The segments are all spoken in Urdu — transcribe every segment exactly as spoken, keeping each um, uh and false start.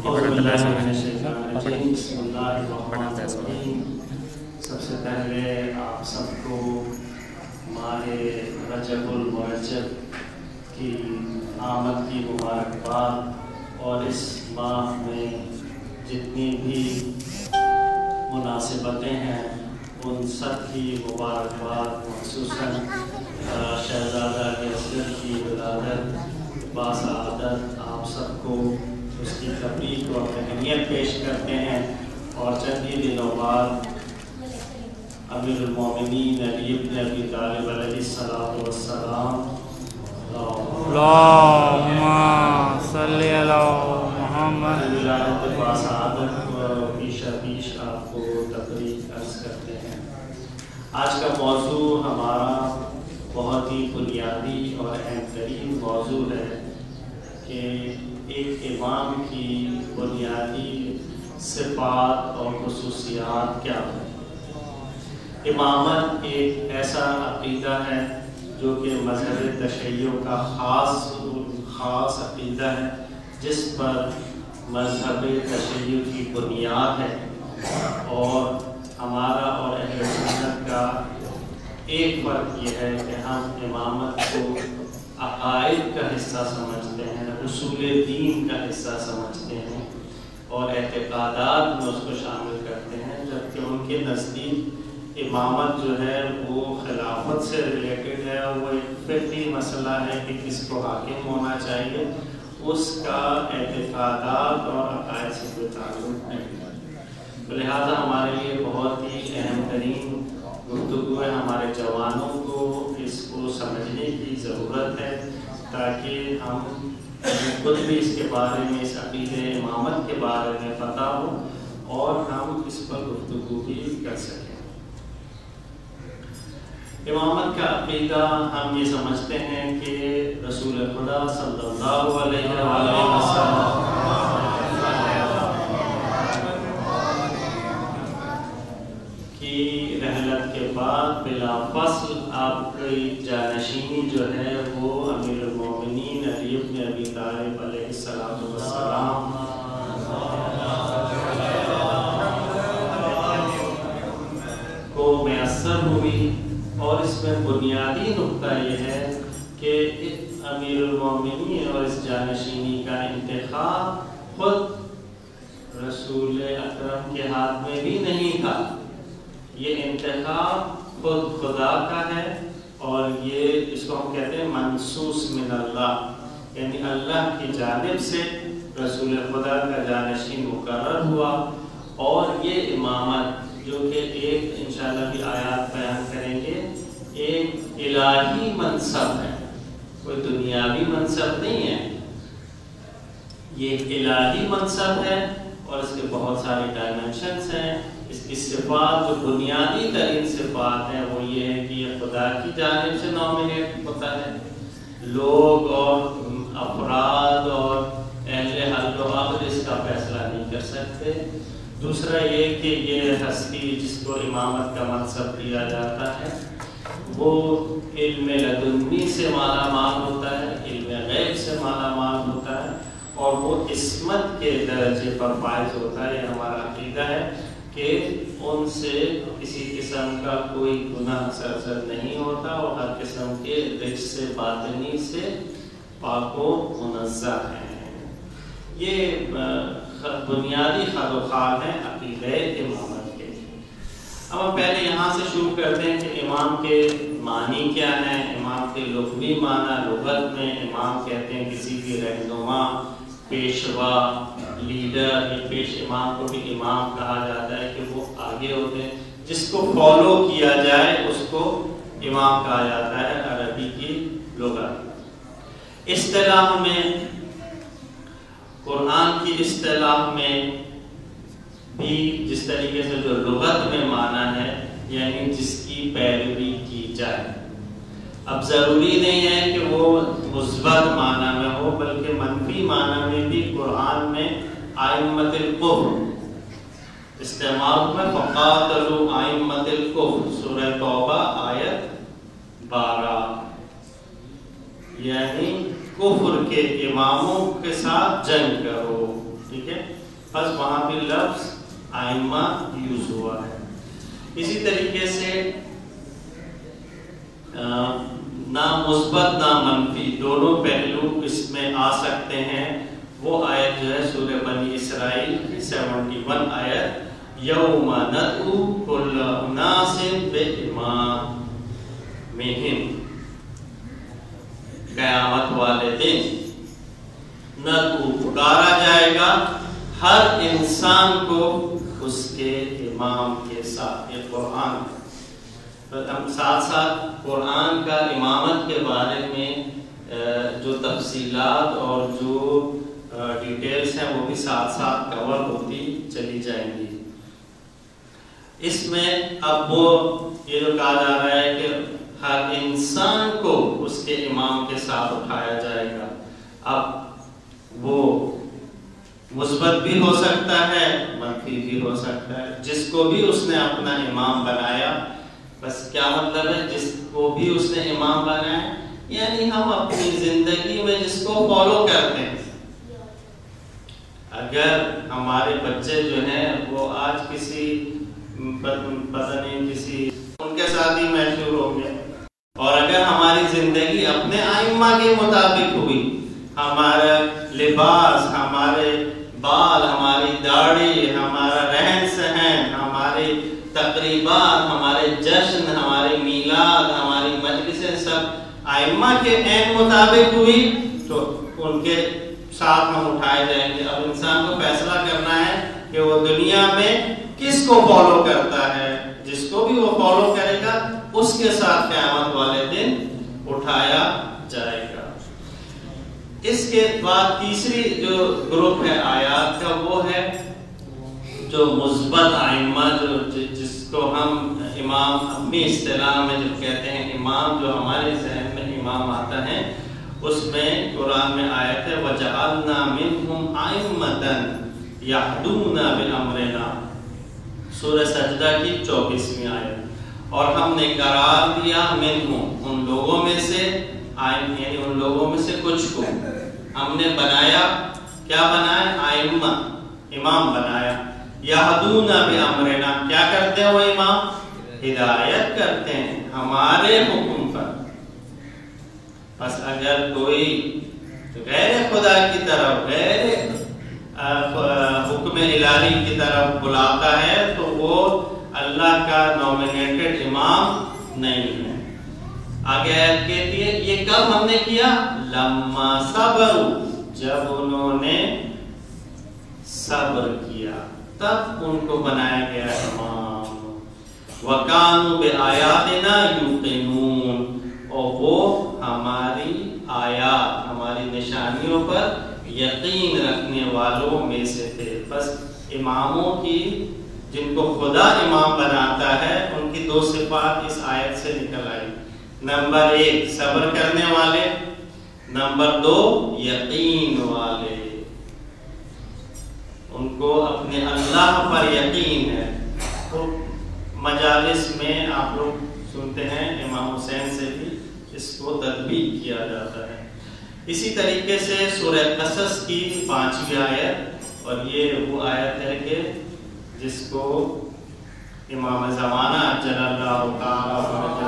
سب سے پہلے آپ سب کو ماہ رجب المرجب کی آمد کی مبارکباد، اور اس ماہ میں جتنی بھی مناسبتیں ہیں ان سب کی مبارکباد، خصوصاً شہزادہ اصغر کی ولادت باسعادت آپ سب کو اس کی تبریک اور تہنیت پیش کرتے ہیں۔ اور چند ہی دنوں بعد امیر المومنین علی بن ابی طالب علیہ الصلوۃ والسلام اللہم صلی علی محمد ولادت باسعادت پیشہ پیش آپ کو تبریک عرض کرتے ہیں۔ آج کا موضوع ہمارا بہت ہی بنیادی اور اہم ترین موضوع ہے کہ ایک امام کی بنیادی صفات اور خصوصیات کیا ہیں۔ امامت ایک ایسا عقیدہ ہے جو کہ مذہب تشیع کا خاص خاص عقیدہ ہے، جس پر مذہب تشیع کی بنیاد ہے، اور ہمارا اور اہل سنت کا ایک فرق یہ ہے کہ ہم امامت کو عقائد کا حصہ سمجھتے ہیں، اصول دین کا حصہ سمجھتے ہیں اور اعتقادات میں اس کو شامل کرتے ہیں، جبکہ ان کے نزدیک امامت جو ہے وہ خلافت سے ریلیٹڈ ہے، وہ ایک فقہی مسئلہ ہے کہ کس کو حاکم ہونا چاہیے، اس کا اعتقادات اور عقائد سے کوئی تعلق نہیں ہے۔ لہٰذا ہمارے لیے بہت ہی اہم ترین گفتگو ہے، ہمارے جوانوں کو اس کو سمجھنے کی ضرورت ہے تاکہ ہم خود بھی اس کے بارے میں، اس عقیدہ امامت کے بارے میں پتہ ہو اور ہم اس پر گفتگو بھی کر سکیں۔ امامت کا عقیدہ ہم یہ سمجھتے ہیں کہ رسول خدا صلی اللہ علیہ وآلہ وسلم کی رحلت کے بعد بلا فصل آپ کی جانشینی جو ہے وہ امیر المومنین علی بن ابی طالب علیہ السلام کو میسر ہوئی، اور اس میں بنیادی نقطہ یہ ہے کہ امیر المومنین اور اس جانشینی کا انتخاب خود رسول اکرم کے ہاتھ میں بھی نہیں تھا، یہ انتخاب خود خدا کا ہے، اور یہ اس کو ہم کہتے ہیں منصوص من اللہ، یعنی اللہ کی جانب سے رسول خدا کا جانشین مقرر ہوا۔ اور یہ امامت جو کہ ایک انشاءاللہ بھی آیات بیان کریں گے، ایک الہی منصب ہے، کوئی دنیاوی منصب نہیں ہے، یہ ایک الہی منصب ہے، اور اس کے بہت سارے ڈائمنشنز ہیں۔ اس کی صفات جو بنیادی ترین صفات ہیں وہ یہ ہے کہ یہ خدا کی جانب سے نامینیٹ ہوتا ہے، لوگ اور افراد اور اہل حل و عقد اس کا فیصلہ نہیں کر سکتے۔ دوسرا یہ کہ یہ ہستی جس کو امامت کا منصب دیا جاتا ہے وہ علم لدنی سے مالا مال ہوتا ہے، علم غیب سے مالا مال ہوتا ہے، اور وہ عصمت کے درجے پر فائز ہوتا ہے۔ یہ ہمارا عقیدہ ہے کہ ان سے کسی قسم کا کوئی گناہ سرزد نہیں ہوتا، اور ہر قسم کے رجس سے باطنی سے پاک و منزہ ہیں۔ یہ بنیادی خد و خال ہے عقیدہ امامت کے۔ اب ہم پہلے یہاں سے شروع کرتے ہیں کہ امام کے معنی کیا ہیں، امام کے لغوی معنی۔ لغت میں امام کہتے ہیں کسی بھی رہنما، پیشوا، لیڈر، یا پیش امام کو بھی امام کہا جاتا ہے کہ وہ آگے ہوتے ہیں، جس کو فالو کیا جائے اس کو امام کہا جاتا ہے عربی کی لغت۔ اصطلاح میں، قرآن کی اصطلاح میں بھی جس طریقے سے جو لغت میں معنی ہے، یعنی جس کی پیروی کی جائے۔ اب ضروری نہیں ہے کہ وہ مثبت معنی میں ہو، بلکہ منفی معنی میں بھی قرآن میں ائمۃ الکفر استعمال میں فقاتلوا ائمۃ الکفر، سورہ توبہ آیت بارہ، یعنی کفر کے اماموں کے ساتھ جنگ کرو، ٹھیک ہے۔ بس وہاں بھی لفظ ائمہ یوز ہوا ہے۔ اسی طریقے سے نہ مثبت نہ منفی دونوں پہلو اس میں آ سکتے ہیں۔ وہ آیت جو ہے سورہ بنی اسرائیل کی سیونٹی ون آیت، یوم ندعو کل اناس بامامہم، قیامت والے دن ندعو پکارا جائے گا ہر انسان کو اس کے امام کے ساتھ۔ یہ قرآن ہم ساتھ ساتھ قرآن کا امامت کے بارے میں جو تفصیلات اور جو ڈیٹیلز ہیں وہ بھی ساتھ ساتھ کور ہوتی چلی جائیں گی۔ اس میں اب وہ یہ جو کہا جا رہا ہے کہ ہر انسان کو اس کے امام کے ساتھ اٹھایا جائے گا، اب وہ مثبت بھی ہو سکتا ہے منفی بھی ہو سکتا ہے۔ جس کو بھی اس نے اپنا امام بنایا، بس کیا مطلب ہے جس کو بھی اس نے امام بنایا، یعنی ہم اپنی زندگی میں جس کو فالو کرتے ہیں۔ اگر ہمارے بچے جو ہیں وہ آج کسی پتہ نہیں کسی ان کے ساتھ ہی مشہور ہوں گے، اور اگر ہماری زندگی اپنے ائمہ کے مطابق ہوئی، ہمارا لباس، ہمارے بال، ہماری داڑھی، ہمارا رہن سہن، ہمارے تقریبات، ہمارے جشن، ہمارے میلاد، ہماری مجلسیں سب ائمہ کے عین مطابق ہوئی تو ان کے ساتھ ہم اٹھائے جائیں گے۔ اب انسان کو فیصلہ کرنا ہے کہ وہ دنیا میں کس کو فالو کرتا ہے، جس کو بھی وہ فالو کرے گا اس کے ساتھ قیامت والے دن اٹھایا جائے گا۔ اس کے بعد تیسری جو گروپ ہے آیات کا وہ ہے جو مثبت ائمہ، جو جس کو ہم امام اپنی اصطلاح میں جب کہتے ہیں امام، جو ہمارے ذہن میں امام آتا ہے، اس میں قرآن میں آیت ہے وَجَعَلْنَا مِنْهُمْ أَئِمَّةً يَهْدُونَ بِأَمْرِنَا، سورہ سجدہ کی چوبیسویں آیت۔ اور ہم نے قرار دیا منہم، ان لوگوں میں سے، یعنی ان لوگوں میں سے کچھ کو ہم نے بنایا، کیا بنایا؟ ائمہ، امام بنایا۔ یہدون بامرنا، کیا کرتے ہیں وہ امام؟ ہدایت کرتے ہیں ہمارے حکم پر۔ بس اگر کوئی غیر خدا کی طرف، غیر حکم الہی کی طرف بلاتا ہے تو وہ اللہ کا نومینیٹڈ امام نہیں ہے۔ آگے آیت کہتی ہے یہ کب ہم نے کیا؟ لما صبروا، جب انہوں نے صبر کیا تب ان کو بنایا گیا امام۔ وَكَانُوا بِآيَاتِنَا يُوقِنُونَ، اور وہ ہماری آیات، ہماری نشانیوں پر یقین رکھنے والوں میں سے تھے۔ بس اماموں کی، جن کو خدا امام بناتا ہے، ان کی دو صفات اس آیت سے نکل آئی۔ نمبر ایک صبر کرنے والے، نمبر دو یقین والے، ان کو اپنے اللہ پر یقین ہے۔ تو مجالس میں آپ لوگ سنتے ہیں امام حسین سے بھی اس کو تطبیق کیا جاتا ہے۔ اسی طریقے سے سورہ قصص کی پانچویں آیت، اور یہ وہ آیت ہے کہ جس کو امام زمانہ جل اللہ تعالیٰ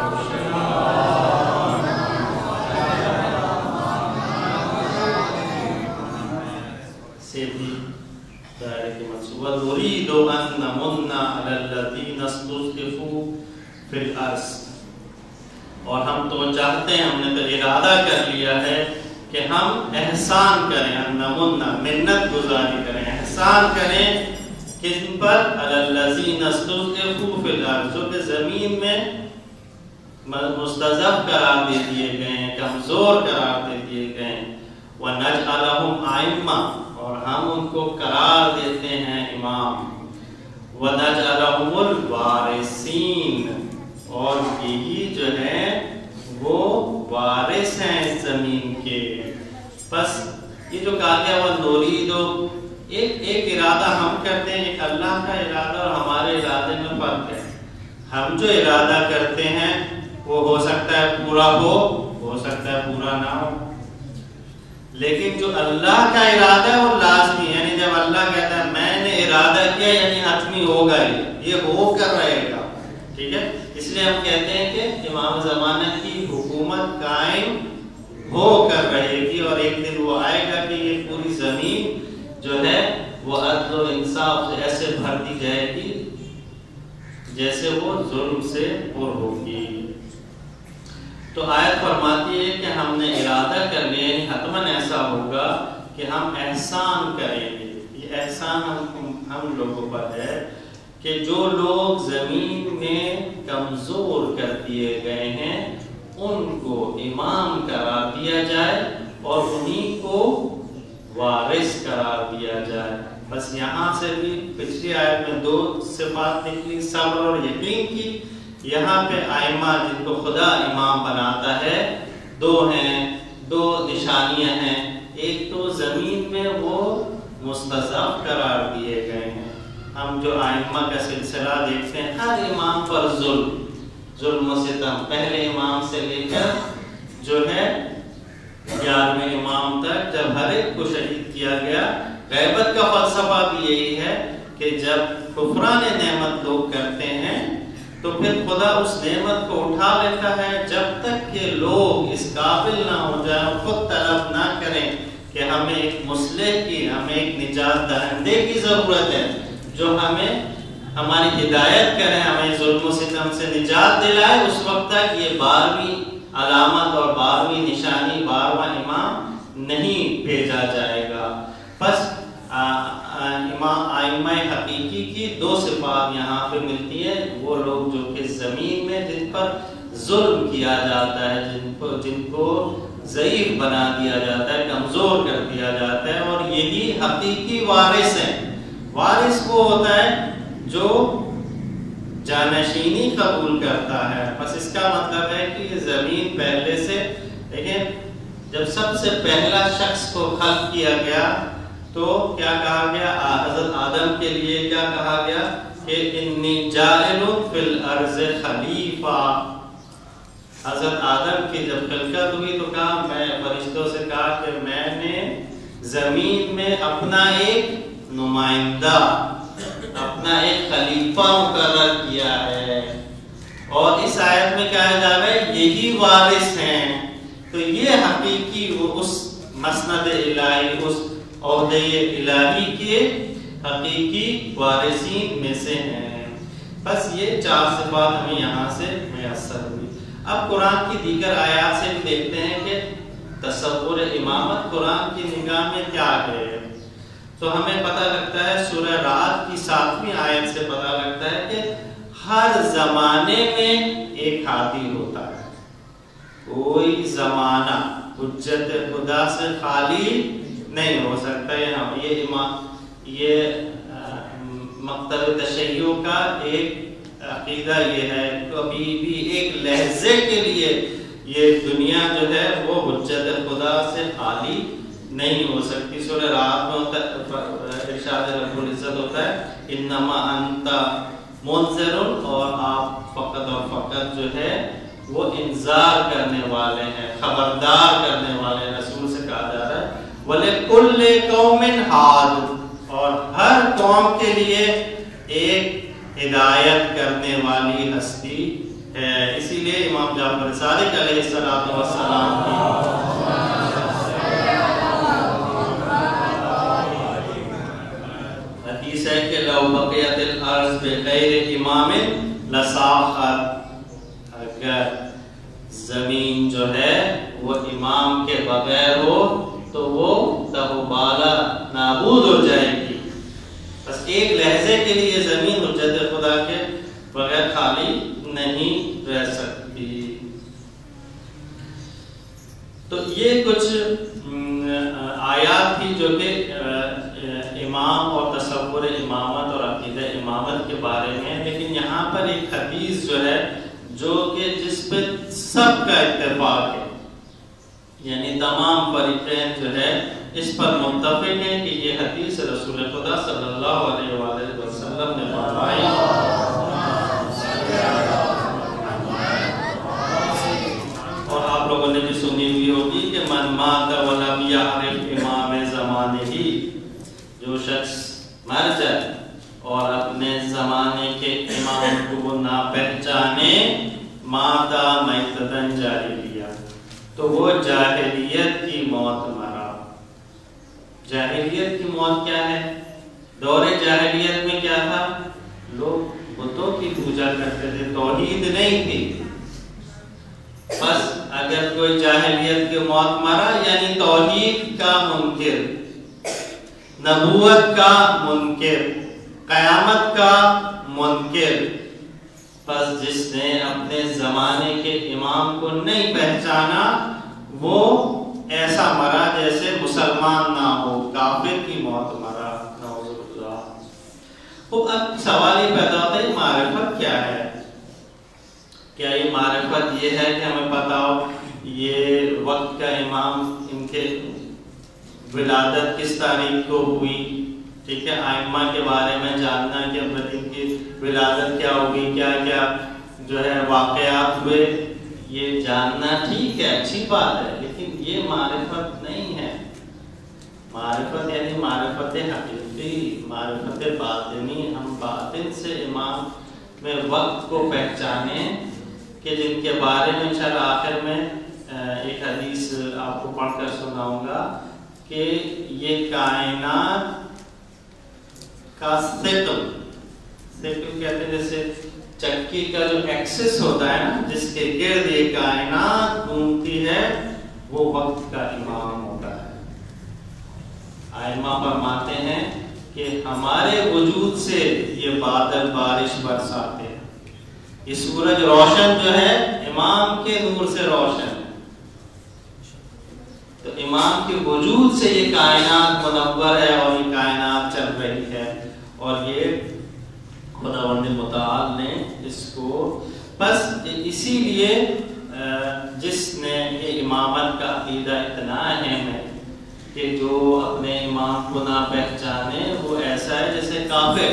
سے بھی دائرے کی منصوبہ نُرِيدُ أَن نَمُنَّ عَلَى الَّذِينَ اسْتُضْعِفُوا فِي الْأَرْضِ، اور ہم تو چاہتے ہیں، ہم نے تو ارادہ کر لیا ہے کہ ہم احسان کریں، ان نمنہ منت گزاری کریں، احسان کریں کن پر؟ علی الذین استضعفوا فی الارض، جو کہ زمین میں مستضعف قرار دے دیے گئے ہیں، کمزور قرار دے دیے گئے ہیں۔ ونجعلہم ائمہ، اور ہم ان کو قرار دیتے ہیں امام۔ ونجعلہم الوارثین، اور یہی جو ہے وہ وارث ہیں اس زمین کے۔ بس یہ جو کہا گیا وہ نوریدو، ایک ایک ارادہ ہم کرتے ہیں، ایک اللہ کا ارادہ اور ہمارے ارادے میں فرق ہے۔ ہم جو ارادہ کرتے ہیں وہ ہو سکتا ہے پورا ہو، ہو سکتا ہے پورا نہ ہو، لیکن جو اللہ کا ارادہ ہے وہ لازمی ہے۔ یعنی جب اللہ کہتا ہے میں نے ارادہ کیا یعنی حتمی ہوگا، یہ یہ ہو کر رہے گا، ٹھیک ہے. اس لیے ہم کہتے ہیں کہ امام زمانہ کی حکومت قائم ہو کر رہے گی، اور ایک دن وہ آئے گا کہ یہ پوری زمین جو ہے وہ عدل و انصاف سے ایسے بھر دی جائے گی جیسے وہ ظلم سے پر ہوگی. تو آیت فرماتی ہے کہ ہم نے ارادہ کر لیا، یعنی حتماً ایسا ہوگا کہ ہم احسان کریں گے. یہ احسان ہم ہم لوگوں پر ہے کہ جو لوگ زمین میں کمزور کر دیے گئے ہیں ان کو امام قرار دیا جائے اور انہی کو وارث قرار دیا جائے. بس یہاں سے بھی پچھلی آیت میں دو صفات نکلی، صبر اور یقین کی. یہاں پہ ائمہ جن کو خدا امام بناتا ہے دو ہیں، دو نشانیاں ہیں. ایک تو زمین میں وہ مستضعف قرار دیے گئے ہیں. ہم جو ائمہ کا سلسلہ دیکھتے ہیں، ہر امام پر ظلم ظلم و ستم، پہلے امام سے لے کر جو ہے گیارہویں امام تک، جب ہر ایک کو شہید کیا گیا. غیبت کا فلسفہ بھی یہی ہے کہ جب کفران نعمت لوگ کرتے ہیں تو پھر خدا اس نعمت کو اٹھا لیتا ہے جب تک کہ لوگ اس قابل نہ ہو جائیں، خود طلب نہ کریں کہ ہمیں ایک مصلح کی، ہمیں ایک نجات دہندے کی ضرورت ہے جو ہمیں ہماری ہدایت کرے، ہمیں ظلم و ستم سے نجات دلائے. اس وقت تک یہ بارہویں علامت اور بارہویں نشانی، بارہواں امام نہیں بھیجا جائے گا. بس امام ائمہ حقیقی کی دو صفات یہاں پہ ملتی ہیں. وہ لوگ جو کہ زمین میں جن پر ظلم کیا جاتا ہے، جن کو جن کو ضعیف بنا دیا جاتا ہے، کمزور کر دیا جاتا ہے، اور یہی حقیقی وارث ہیں. وارث وہ ہوتا ہے جو جانشینی قبول کرتا ہے. بس اس کا مطلب ہے کہ یہ زمین پہلے سے، دیکھیں جب سب سے پہلا شخص کو خلق کیا گیا تو کیا کہا گیا؟ حضرت آدم کے لیے کیا کہا گیا کہ انی جاعل فی الارض خلیفہ. حضرت آدم کی جب خلقت ہوئی تو کہا، میں فرشتوں سے کہا کہ میں نے زمین میں اپنا ایک نمائندہ، اپنا ایک خلیفہ مقرر کیا ہے. اور اس آیت میں کہا جا رہا ہے یہی وارث ہیں. تو یہ حقیقی اس مسند الہی، اس عہدے الہی کے حقیقی وارثین میں سے ہیں. بس یہ چار صفات ہمیں یہاں سے میسر ہوئی. اب قرآن کی دیگر آیات سے بھی دیکھتے ہیں کہ تصور امامت قرآن کی نگاہ میں کیا ہے. تو ہمیں پتہ لگتا ہے سورہ رعد کی ساتویں آیت سے پتہ لگتا ہے کہ ہر زمانے میں ایک ہادی ہوتا ہے. کوئی زمانہ حجت خدا سے خالی نہیں ہو سکتا. یہ امام یہ مقتل تشیع کا ایک عقیدہ یہ ہے، کبھی بھی ایک لحظے کے لیے یہ دنیا جو ہے وہ حجت خدا سے خالی نہیں ہو سکتی. سورہ رعد میں ارشاد رب العزت ہوتا ہے انما انت منذر، اور آپ فقط اور فقط جو ہے وہ انذار کرنے والے ہیں، خبردار کرنے والے ہیں. رسول سے کہا جا رہا ہے وَلِكُلِّ قَوْمٍ هَادٍ، اور ہر قوم کے لیے ایک ہدایت کرنے والی ہستی ہے. اسی لیے امام جعفر صادق علیہ الصلوۃ والسلام کی حدیث ہے کہ لو بقیت الارض بغیر امام لصاخت، اگر زمین جو ہے وہ امام کے بغیر ہو تو وہ تہو بالا نابود ہو جائے گی. بس ایک لحظے کے لیے زمین حجت خدا کے بغیر خالی نہیں رہ سکتی. تو یہ کچھ آیات تھی جو کہ امام اور تصور امامت اور عقیدہ امامت کے بارے میں. لیکن یہاں پر ایک حدیث جو ہے جو کہ جس پہ سب کا اتفاق ہے، یعنی تمام فریقین جو ہے اس پر متفق ہیں کہ یہ حدیث رسول خدا صلی اللہ علیہ وآلہ وسلم نے فرمائی. اور آپ لوگوں نے بھی سنی ہوئی ہوگی کہ من مات ولم یعرف امام زمانہ ہی، جو شخص مر جائے اور اپنے زمانے کے امام کو وہ نہ پہچانے ماتا میتتن جاہلیہ تو وہ جاہلیت کی موت مرا۔ جاہلیت کی موت کیا ہے؟ دور جاہلیت میں کیا تھا؟ لوگ بتوں کی پوجا کرتے تھے، توحید نہیں تھی۔ بس اگر کوئی جاہلیت کی موت مرا یعنی توحید کا منکر، نبوت کا منکر، قیامت کا منکر، بس جس نے اپنے زمانے کے امام کو نہیں پہچانا وہ ایسا مرا جیسے مسلمان نہ ہو، کافر کی موت مرا، نعوذ باللہ۔ وہ اب سوال یہ پیدا ہوتا ہے معرفت کیا ہے؟ کیا یہ معرفت یہ ہے کہ ہمیں پتا ہو یہ وقت کا امام ان کے ولادت کس تاریخ کو ہوئی، ٹھیک ہے، ائمہ کے بارے میں جاننا کہ ان کی ولادت کیا ہوگی، کیا کیا جو ہے واقعات ہوئے، یہ جاننا ٹھیک ہے، اچھی بات ہے، لیکن یہ معرفت نہیں ہے۔ معرفت یعنی معرفت حقیقی، معرفت باطنی، ہم باطن سے امام میں وقت کو پہچانیں کہ جن کے بارے میں انشاءاللہ آخر میں ایک حدیث آپ کو پڑھ کر سناؤں گا کہ یہ کائنات کا ثقل، ثقل کہتے ہیں جیسے چکی کا جو ایکسس ہوتا ہے نا، جس کے گرد یہ کائنات گھومتی ہے، وہ وقت کا امام ہوتا ہے۔ ائمہ فرماتے ہیں کہ ہمارے وجود سے یہ بادل بارش برساتے ہیں، یہ سورج روشن جو ہے امام کے نور سے روشن ہے، تو امام کے وجود سے یہ کائنات منور ہے اور یہ کائنات چل رہی ہے، اور یہ خداوند متعال نے اس کو، بس اسی لیے جس نے یہ امامت کا عقیدہ اتنا اہم ہے کہ جو اپنے امام کو نہ پہچانے وہ ایسا ہے جیسے کافر،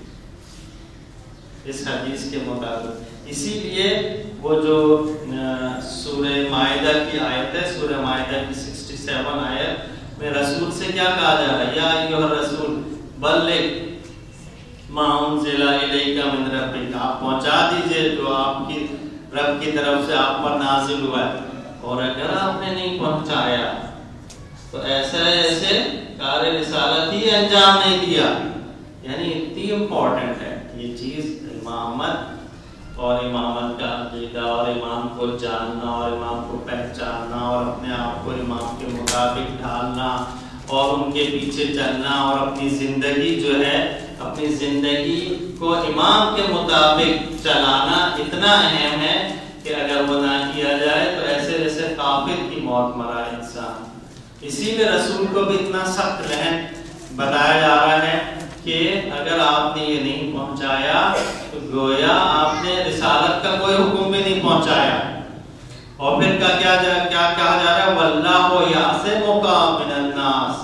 اس حدیث کے مطابق۔ اسی لیے وہ جو سورہ مائدہ کی آیت ہے، سورہ مائدہ کی سیکسٹی سیون آیت میں رسول سے کیا کہا جا رہا ہے؟ یا ایھا الرسول بلغ ما انزل الیک من ربک، آپ پہنچا دیجئے جو آپ کی رب کی طرف سے آپ پر نازل ہوا ہے، اور اگر آپ نے نہیں پہنچایا تو ایسا ہے ایسے کار رسالت ہی انجام نہیں دیا۔ یعنی اتنی امپورٹنٹ ہے یہ چیز، امامت اور امامت کا عقیدہ اور امام کو جاننا اور امام کو پہچاننا اور اپنے آپ کو امام کے مطابق ڈھالنا اور ان کے پیچھے چلنا اور اپنی زندگی جو ہے اپنی زندگی کو امام کے مطابق چلانا اتنا اہم ہے کہ اگر وہ نہ کیا جائے تو ایسے جیسے کافر کی موت مرا انسان۔ اسی لیے رسول کو بھی اتنا سخت لہن بتایا جا رہا ہے کہ اگر آپ نے یہ نہیں پہنچایا تو گویا آپ نے رسالت کا کوئی حکم بھی نہیں پہنچایا۔ اور پھر کیا کیا جا کیا کہا جا رہا ہے؟ واللہ یعصمک من الناس،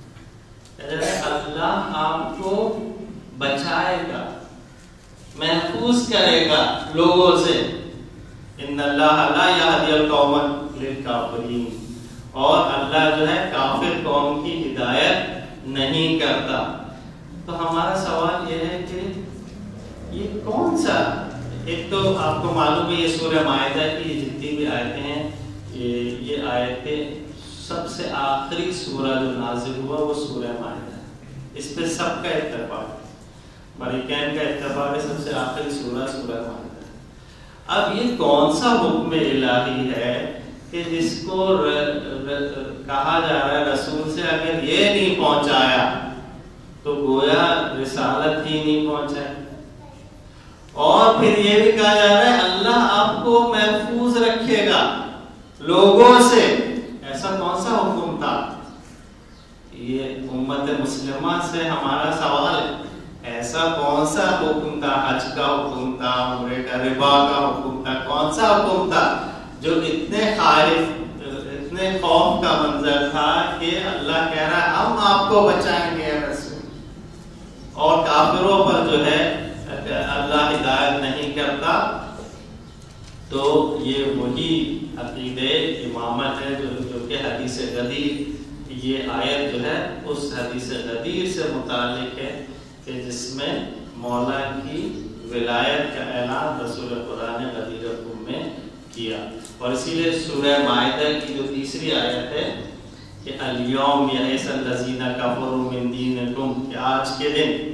اللہ آپ کو بچائے گا، محفوظ کرے گا لوگوں سے۔ ان اللہ لا یہدی القوم الکافرین، اور اللہ جو ہے کافر قوم کی ہدایت نہیں کرتا۔ تو ہمارا سوال یہ ہے کہ یہ کون سا، ایک تو آپ کو معلوم ہے یہ سورہ مائدہ کی جتنی بھی آیتیں ہیں، یہ یہ آیتیں سب سے آخری سورہ جو نازل ہوا وہ سورہ مائدہ ہے، اس پہ سب کا اتفاق ہے، فریقین کا اتفاق ہے، سب سے آخری سورہ سورہ مائدہ ہے۔ اب یہ کون سا حکم الہی ہے کہ جس کو ر, ر, کہا جا رہا ہے رسول سے اگر یہ نہیں پہنچایا تو گویا رسالت ہی نہیں پہنچائی، اور پھر یہ بھی کہا جا رہا ہے اللہ آپ کو محفوظ رکھے گا لوگوں سے۔ ایسا کون سا حکم تھا؟ یہ امت مسلمہ سے ہمارا سوال ہے، ایسا کون سا حکم تھا؟ حج کا حکم تھا، عمرے کا، ربا کا حکم تھا، کون سا حکم تھا جو اتنے خائف، اتنے خوف کا منظر تھا کہ اللہ کہہ رہا ہے ہم آپ کو بچائیں گے رسول، اور کافروں پر جو ہے اللہ ہدایت نہیں کرتا۔ تو یہ وہی عقیدہ امامت ہے جو جو کہ حدیث غدیر یہ آیت جو ہے اس حدیث غدیر سے متعلق ہے کہ جس میں مولا کی ولایت کا اعلان رسول خدا نے غدیر قوم میں کیا. اور اسی لیے سورہ مائدہ کی جو تیسری آیت ہے کہ الیوم یئس الذین کفروا من دینکم، کہ آج کے دن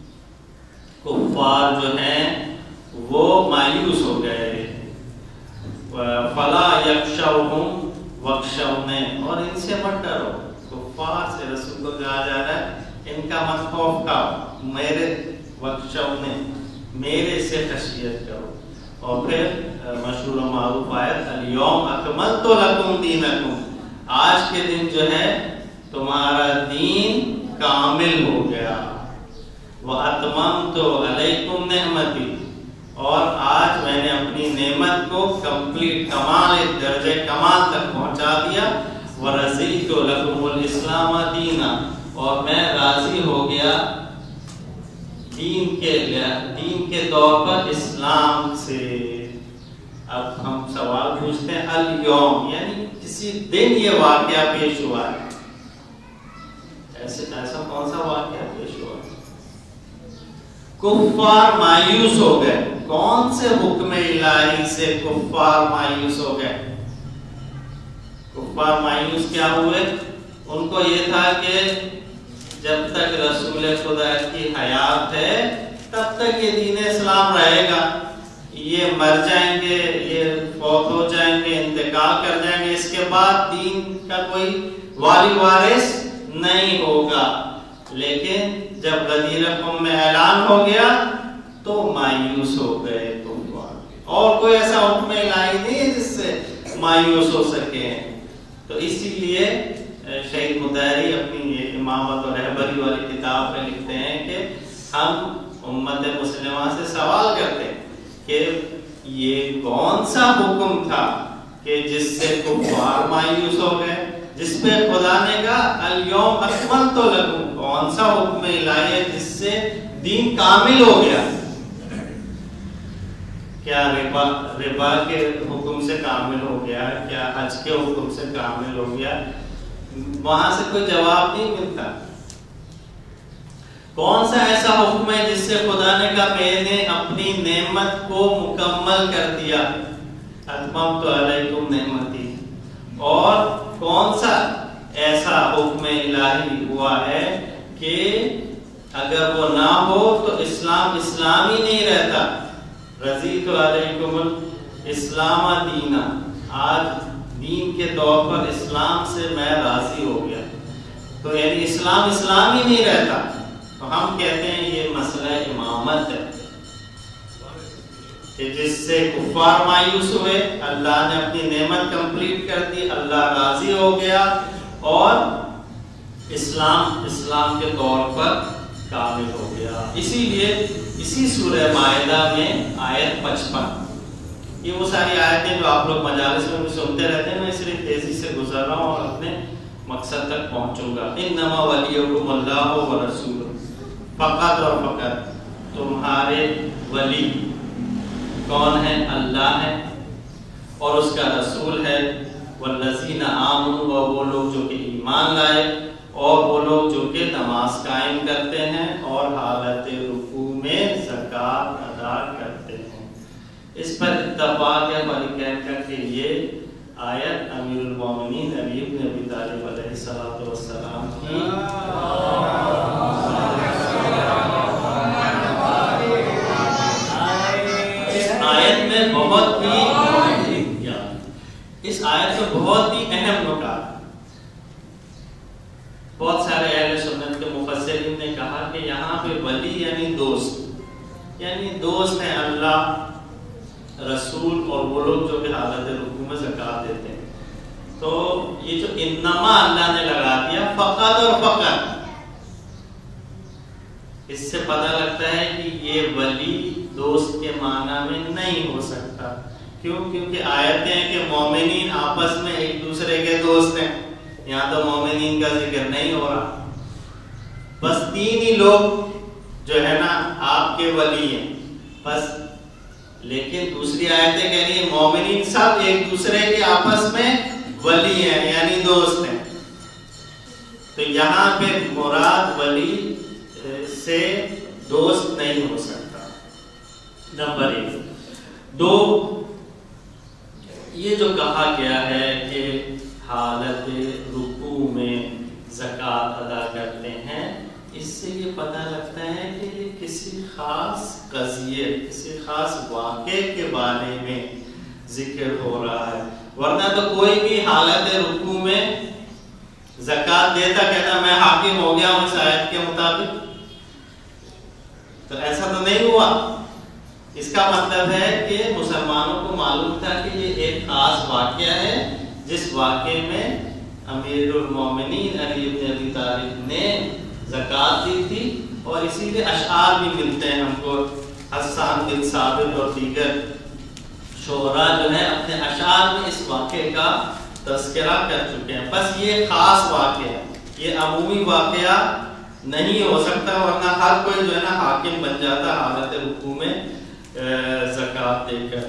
کفار جو ہیں وہ مایوس ہو گئے. فلا یخشوہم واخشونی، اور ان سے مت ڈرو. کفار سے رسول کو کہا جا رہا ہے ان کا مت خوف کھاؤ، میرے واخشونی، میرے سے خشیت کرو. اور پھر مشہور و معروف آیت الیوم اکملت لکم دینکم، آج کے دن جو ہے تمہارا دین کامل ہو گیا. وَأَتْمَمْتُ عَلَيْكُمْ نِعْمَتِي، اور آج میں نے اپنی نعمت کو کمپلیٹ کمال درجہ کمال تک پہنچا دیا. وَرَضِيتُ لَكُمُ الْإِسْلَامَ دِينًا، اور میں راضی ہو گیا دین کے دین کے طور پر اسلام سے. اب ہم سوال پوچھتے ہیں الیوم یعنی کسی دن یہ واقعہ پیش ہوا ہے، ایسے ایسا کون سا واقعہ پیش ہوا؟ کفار مایوس ہو گئے. کون سے حکم الہی سے کفار مایوس ہو گئے؟ کفار مایوس کیا ہوئے؟ ان کو یہ تھا کہ جب تک رسول خدا کی حیات ہے تب تک یہ دین اسلام رہے گا. یہ مر جائیں گے، یہ فوت ہو جائیں گے، انتقال کر جائیں گے، اس کے بعد دین کا کوئی والی وارث نہیں ہوگا. لیکن جب غدیر قوم میں اعلان ہو گیا تو مایوس ہو گئے کفار. اور کوئی ایسا حکم الہی نہیں ہے جس سے مایوس ہو سکے. تو اسی لیے شہید مطہری اپنی یہ امامت اور رہبری والی کتاب میں لکھتے ہیں کہ ہم امت مسلمہ سے سوال کرتے ہیں کہ یہ کون سا حکم تھا کہ جس سے کفار مایوس ہو گئے، جس پہ خدا نے کہا الیوم اکملت لکم، کون سا حکم الہی ہے جس سے دین کامل ہو گیا؟ کیا ربا ربا کے حکم سے کامل ہو گیا؟ کیا حج کے حکم سے کامل ہو گیا؟ وہاں سے کوئی جواب نہیں ملتا. کون سا ایسا حکم ہے جس سے خدا نے کہا میں نے اپنی نعمت کو مکمل کر دیا، اتممت علیکم نعمتی؟ اور کون سا ایسا حکم الہی ہوا ہے کہ اگر وہ نہ ہو تو اسلام اسلام ہی نہیں رہتا؟ رضیت علیکم الاسلام دینا، آج دین کے طور پر اسلام سے میں راضی ہو گیا. تو یعنی اسلام اسلام ہی نہیں رہتا. تو ہم کہتے ہیں یہ مسئلہ امامت ہے کہ جس سے کفار مایوس ہوئے، اللہ نے اپنی نعمت کمپلیٹ کر دی، اللہ راضی ہو گیا اور اسلام اسلام کے طور پر کامل ہو گیا. اسی لیے اسی سورہ مائدہ میں آیت پچپن، یہ وہ ساری آیتیں جو آپ لوگ مجالس میں بھی سنتے رہتے ہیں، میں اس لیے تیزی سے گزر رہا ہوں اور اپنے مقصد تک پہنچوں گا. انما ولیکم اللہ ورسولہ، فقط اور فقط تمہارے ولی کون ہے؟ اللہ ہے اور اس کا رسول ہے. والذین آمنوا، وہ لوگ جو کہ ایمان لائے، اور وہ لوگ جو کہ نماز قائم کرتے ہیں اور حالت رکوع میں زکوٰۃ ادا کرتے ہیں. اس پر اتفاق ہے فریقین کا کہ یہ آیت امیر المومنین علی بن ابی طالب علیہ الصلوۃ والسلام کی اس آیت میں بہت ہی اس آیت میں بہت ہی اہم نکات. بہت سارے اہل سنت کے مفسرین نے کہا کہ یہاں پہ ولی یعنی دوست، یعنی دوست ہیں اللہ، رسول اور وہ لوگ جو کہ حالت رکوع میں زکوٰۃ دیتے ہیں. تو یہ جو انما اللہ نے لگا دیا فقط اور فقط، اس سے پتہ لگتا ہے کہ یہ ولی دوست کے معنی میں نہیں ہو سکتا. کیوں؟ کیونکہ آیتیں ہیں کہ مومنین آپس میں ایک دوسرے کے دوست ہیں. یہاں تو مومنین کا ذکر نہیں ہو رہا، بس تین ہی لوگ جو ہے نا آپ کے ولی ہیں بس. لیکن دوسری آیتیں کہہ رہی ہیں مومنین سب ایک دوسرے کے آپس میں ولی ہیں یعنی دوست ہیں. تو یہاں پہ مراد ولی سے دوست نہیں ہو سکتا، نمبر ایک۔ دو، یہ جو کہا گیا ہے کہ حالت رکوع میں زکوٰۃ ادا کرتے ہیں، اس سے یہ پتہ لگتا ہے کہ یہ کسی خاص قضیے، کسی خاص واقعے کے بارے میں ذکر ہو رہا ہے، ورنہ تو کوئی بھی حالت رکوع میں زکوٰۃ دیتا کہتا میں حاکم ہو گیا ہوں اس آیت کے مطابق، تو ایسا تو نہیں ہوا۔ اس کا مطلب ہے کہ مسلمانوں کو معلوم تھا کہ یہ ایک خاص واقعہ ہے جس واقعے میں امیر المومنین علی بن ابی طالب نے زکوٰۃ دی تھی، اور اسی لیے اشعار بھی ملتے ہیں ہم کو، حسان بن ثابت اور دیگر شعراء جو ہیں اپنے اشعار میں اس واقعے کا تذکرہ کر چکے ہیں۔ بس یہ خاص واقعہ، یہ عمومی واقعہ نہیں ہو سکتا، ورنہ ہر کوئی جو ہے نا حاکم بن جاتا حالت رکوع میں زکوٰۃ دے کر۔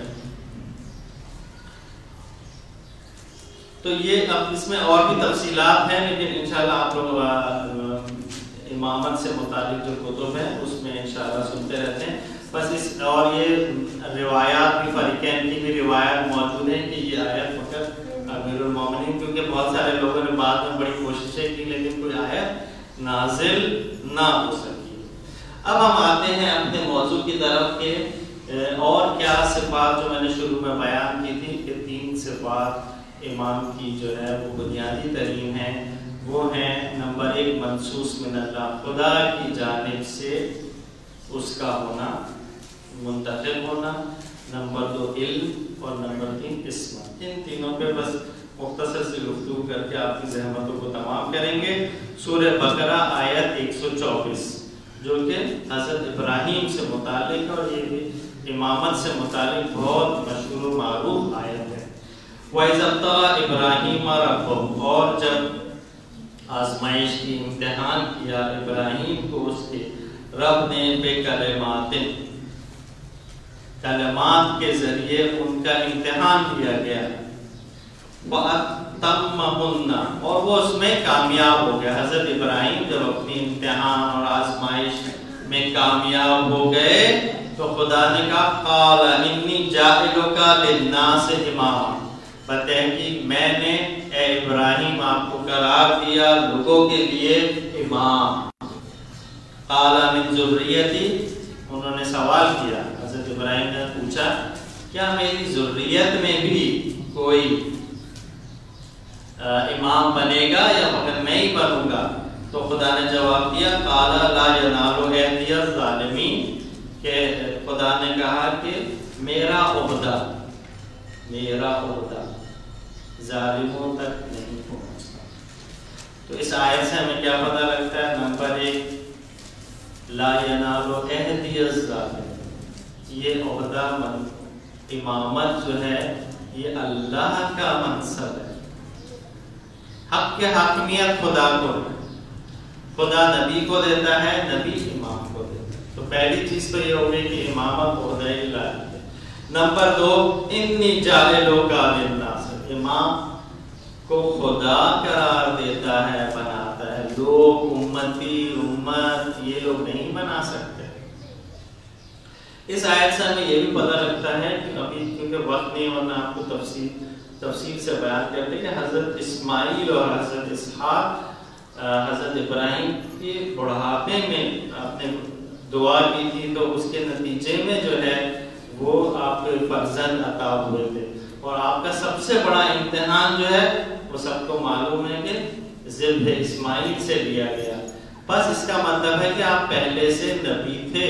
تو یہ اب اس میں اور بھی تفصیلات ہیں، لیکن انشاءاللہ آپ لوگ امامت سے متعلق جو کتب ہیں اس میں انشاءاللہ سنتے رہتے ہیں۔ بس اس اور یہ روایات بھی، فریقین کی بھی روایات موجود ہیں کہ یہ آیت فقط امیر المومنین، کیونکہ بہت سارے لوگوں نے بعد میں بڑی کوششیں کی لیکن کوئی آیت نازل نہ ہو سکی۔ اب ہم آتے ہیں اپنے موضوع کی طرف کہ اور کیا صفات جو میں نے شروع میں بیان کی تھی کہ تین صفات امام کی جو ہے وہ بنیادی ترین ہیں، وہ ہیں نمبر ایک منصوص من اللہ، خدا کی جانب سے اس کا ہونا، منتخب ہونا، نمبر دو علم، اور نمبر تین عصمت۔ ان تینوں پہ بس مختصر سی گفتگو کر کے آپ کی زحمتوں کو تمام کریں گے۔ سورہ بقرہ آیت ایک سو چوبیس جو کہ حضرت ابراہیم سے متعلق ہے، اور یہ بھی امامت سے متعلق بہت مشہور و معروف آیت ہے۔ وَإِذَا ابْتَلَىٰ إِبْرَاهِيمَ رَبَّهُ، اور جب آزمائش کی امتحان کیا ابراہیم کو اس کے رب نے بے کلمات، کلمات کے ذریعے ان کا امتحان کیا گیا، وَأَتَمَّهُنَّ، اور وہ اس میں کامیاب ہو گیا۔ حضرت ابراہیم جب اپنی امتحان اور آزمائش میں کامیاب ہو گئے تو خدا نے کہا قَالَ إِنِّي جَاعِلُكَ لِلنَّاسِ إِمَامًا، بتحقیق میں نے اے ابراہیم آپ کو قرار دیا لوگوں کے لیے امام۔ قَالَ مِن ذُرِّيَّتِي، انہوں نے سوال کیا، حضرت ابراہیم نے پوچھا کیا میری ذریت میں بھی کوئی امام بنے گا یا مگر میں ہی بنوں گا؟ تو خدا نے جواب دیا قَالَ لَا يَنَالُ أَيْدِيَ الظَّالِمِينَ، کہ خدا نے کہا کہ میرا عہدہ، میرا عہدہ ظالموں تک نہیں پہنچتا۔ تو اس آیت سے ہمیں کیا پتہ لگتا ہے؟ نمبر ایک، لا ینال عہدی الظالم، یہ عہدہ امامت جو ہے یہ اللہ کا منصب ہے۔ حق کے حاکمیت خدا کو ہے، خدا نبی کو دیتا ہے، نبی امام کو دیتا ہے۔ تو پہلی چیز تو یہ ہوگی کہ امامت عہدہ الہی ہے۔ نمبر دو، انی جاعلک للناس، امام کو خدا قرار دیتا ہے، بناتا ہے، لوگ امتی امت یہ لوگ نہیں بنا سکتے۔ اس آیت سے ہمیں یہ بھی پتہ لگتا ہے کہ ابھی کیونکہ وقت نہیں ورنہ آپ کو تفصیل تفصیل سے بیان کرتے کہ حضرت اسماعیل اور حضرت اسحاق حضرت ابراہیم کے بڑھاپے میں آپ نے دعا کی تھی، تو اس کے نتیجے میں جو ہے وہ آپ کو فرزند عطا ہوئے تھے، اور آپ کا سب سے بڑا امتحان جو ہے وہ سب کو معلوم ہے کہ ذبح اسماعیل سے لیا گیا۔ بس اس کا مطلب ہے کہ آپ پہلے سے نبی تھے،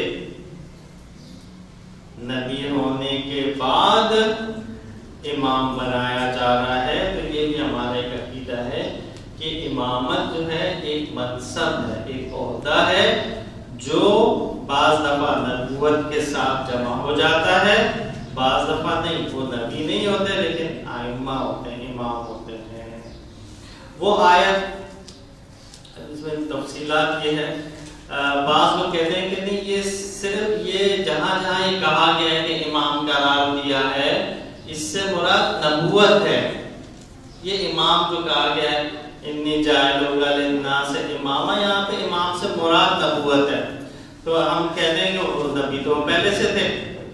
نبی ہونے کے بعد امام بنایا جا رہا ہے۔ تو یہ بھی ہمارا ایک عقیدہ ہے کہ امامت جو ہے ایک منصب ہے، ایک عہدہ ہے جو بعض دفعہ نبوت کے ساتھ جمع ہو جاتا ہے، بعض دفعہ نہیں، وہ نبی نہیں ہوتے لیکن ائمہ ہوتے ہیں، امام ہوتے ہیں۔ وہ آیت، اس میں تفصیلات یہ ہے، بعض لوگ کہتے ہیں کہ نہیں یہ صرف یہ جہاں جہاں یہ کہا گیا ہے کہ امام قرار دیا ہے اس سے مراد نبوت ہے۔ یہ امام جو کہا گیا ہے انی جاعلک للناس اماما، یہاں پہ امام سے مراد نبوت ہے، تو ہم کہتے ہیں کہ وہ نبی تو پہلے سے تھے۔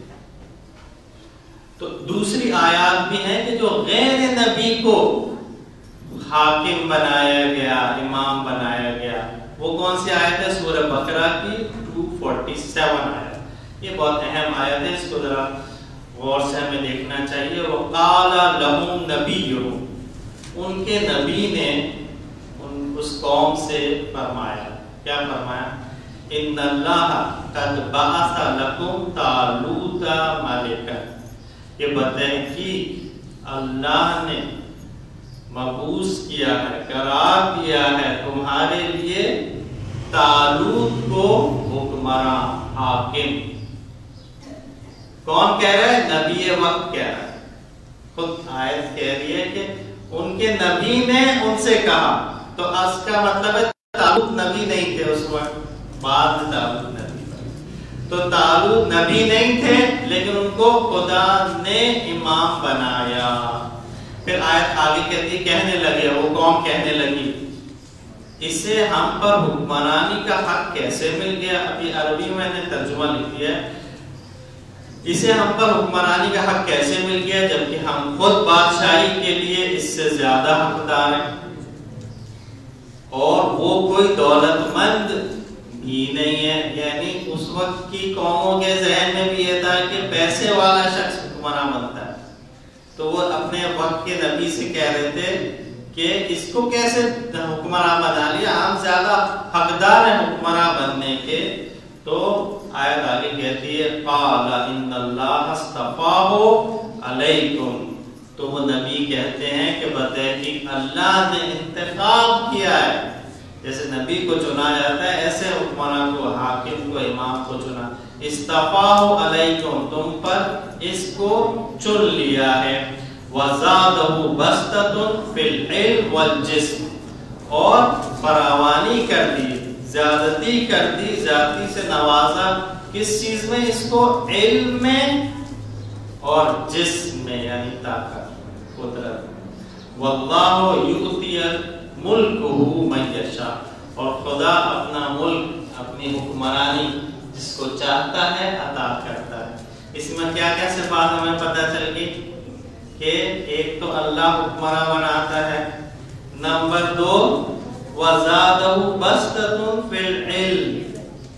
تو دوسری آیات بھی ہیں کہ جو غیر نبی کو حاکم بنایا گیا، امام بنایا گیا، وہ کون سی آیت ہے؟ سورہ بقرہ کی دو سو سینتالیس آیت۔ یہ بہت اہم آیت ہے، اس کو ذرا غور سے ہمیں دیکھنا چاہیے۔ وَقَالَ لَهُمْ نَبِيُّهُمْ، ان کے نبی نے ان اس قوم سے فرمایا، کیا فرمایا؟ ان اللہ قد بعث لکم طالوت ملکا، کہ بتحقیق اللہ نے مبعوث کیا ہے، قرار دیا ہے تمہارے لیے طالوت کو حکمراں، حاکم۔ کون کہہ رہا ہے؟ نبی وقت کہہ رہا ہے، خود آیت کہہ رہی ہے کہ ان کے نبی نے ان سے کہا، تو اس کا مطلب ہے طالوت نبی نہیں تھے اس وقت، بعد طالوت نبی تھے، تو طالوت نبی نہیں تھے لیکن ان کو خدا نے امام بنایا۔ پھر آیت آگے کہتی کہنے لگے، وہ قوم کہنے لگی اسے ہم پر حکمرانی کا حق کیسے مل گیا؟ ابھی عربی میں نے ترجمہ لکھ دیا ہے، اسے ہم پر حکمرانی کا حق کیسے مل گیا جبکہ ہم خود بادشاہی کے لیے اس سے زیادہ حقدار ہیں، اور وہ کوئی دولت مند بھی نہیں ہے۔ یعنی اس وقت کی قوموں کے ذہن میں بھی یہ تھا کہ پیسے والا شخص حکمراں بنتا ہے، تو وہ اپنے وقت کے نبی سے کہہ رہے تھے کہ اس کو کیسے حکمراں بنا لیا، ہم زیادہ حقدار ہیں حکمراں بننے کے۔ تو آیت آگے کہتی ہے قال ان اللہ اصطفاہ علیکم، تو وہ نبی کہتے ہیں کہ بتحقیق اللہ نے انتخاب کیا ہے، جیسے نبی کو چنا جاتا ہے ایسے حکمراں کو، حاکم کو، امام کو چنا۔ استفاہ علیکم، تم پر اس کو چن لیا ہے۔ وزادہ بسطۃ فی العلم والجسم، اور فراوانی کر دی، زیادتی کر دی، زیادتی سے نوازا، کس چیز میں؟ اس کو علم میں اور جسم میں، یعنی طاقت، قدرت۔ واللہ یؤتی ملکہ من یشاء، اور خدا اپنا ملک، اپنی حکمرانی جس کو چاہتا ہے عطا کرتا ہے۔ اس میں کیا کیا صفات ہمیں پتہ چل گئی کہ ایک تو اللہ حکمراں بناتا ہے، نمبر دو وزادہ بسطۃ فی العلم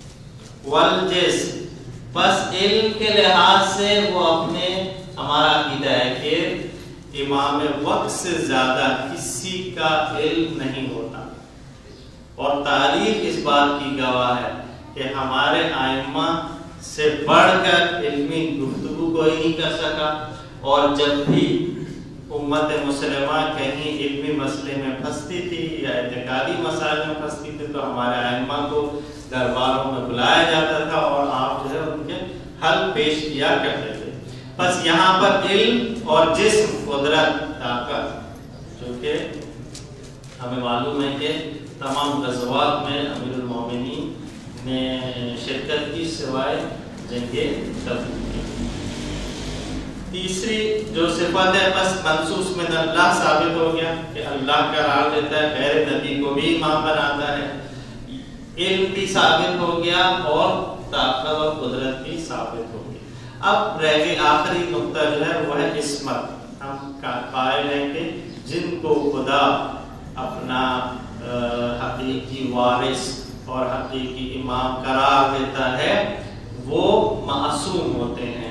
والجسم، بس علم کے لحاظ سے وہ اپنے، ہمارا عقیدہ ہے کہ امام وقت سے زیادہ کسی کا علم نہیں ہوتا، اور تاریخ اس بات کی گواہ ہے کہ ہمارے ائمہ سے بڑھ کر علمی گفتگو کوئی نہیں کر سکا، اور جب بھی امت مسلمہ کہیں علمی مسئلے میں پھنستی تھی یا اعتقادی مسائل میں پھنستی تھی تو ہمارے ائمہ کو درباروں میں بلایا جاتا تھا اور آپ جو ہے ان کے حل پیش کیا کرتے تھے۔ بس یہاں پر علم اور جسم، قدرت، طاقت، جو کہ ہمیں معلوم ہے کہ تمام غزوات میں امیر المومنین نے شرکت کی سوائے جنگ تبوک کی۔ تیسری جو صفت ہے بس منصوص من اللہ ثابت ہو گیا کہ اللہ قرار دیتا ہے، غیر نبی کو بھی امام بناتا ہے، علم بھی ثابت ہو گیا اور طاقت اور قدرت بھی ثابت ہو گئی۔ اب رہ گئی آخری نقطہ جو ہے وہ ہے عصمت۔ ہم قائل ہیں کہ جن کو خدا اپنا حقیقی وارث اور حقیقی امام قرار دیتا ہے وہ معصوم ہوتے ہیں۔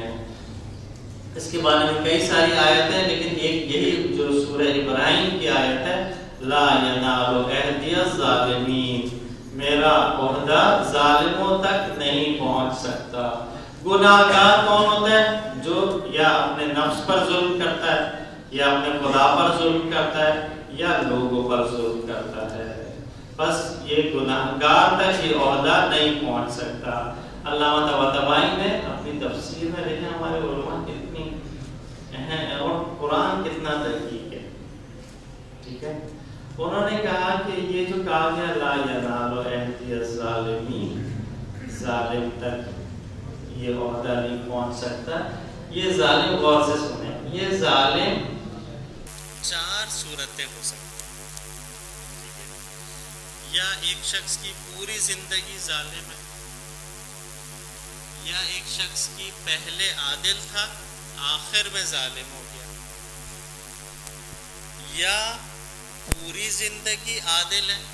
اس کے بارے میں کئی ساری آیتیں ہیں، لیکن ایک یہی جو سورہ ابراہیم کی آیت ہے، لا ینال عہدی الظالمین، میرا عہدہ ظالموں تک نہیں پہنچ سکتا۔ گناہگار کون ہوتا ہے؟ جو یا اپنے نفس پر ظلم کرتا ہے، یا اپنے خدا پر ظلم کرتا ہے، یا لوگوں پر ظلم کرتا ہے، بس یہ گناہگار تک یہ عہدہ نہیں پہنچ سکتا۔ علامہ طباطبائی نے اپنی تفسیر میں دیکھیں ہمارے علماء کتنی اہم اور قرآن کتنا تحقیق ہے، ٹھیک ہے۔ انہوں نے کہا کہ یہ جو کہا گیا لا ینال عہدی الظالمین، ظالم تک یہ عہدہ نہیں پہنچ سکتا، یہ ظالم، غور سے سنیں، یہ ظالم چار صورتیں ہو سکتی ہیں۔ یا ایک شخص کی پوری زندگی ظالم ہے، یا ایک شخص کی پہلے عادل تھا آخر میں ظالم ہو گیا، یا پوری زندگی عادل ہے،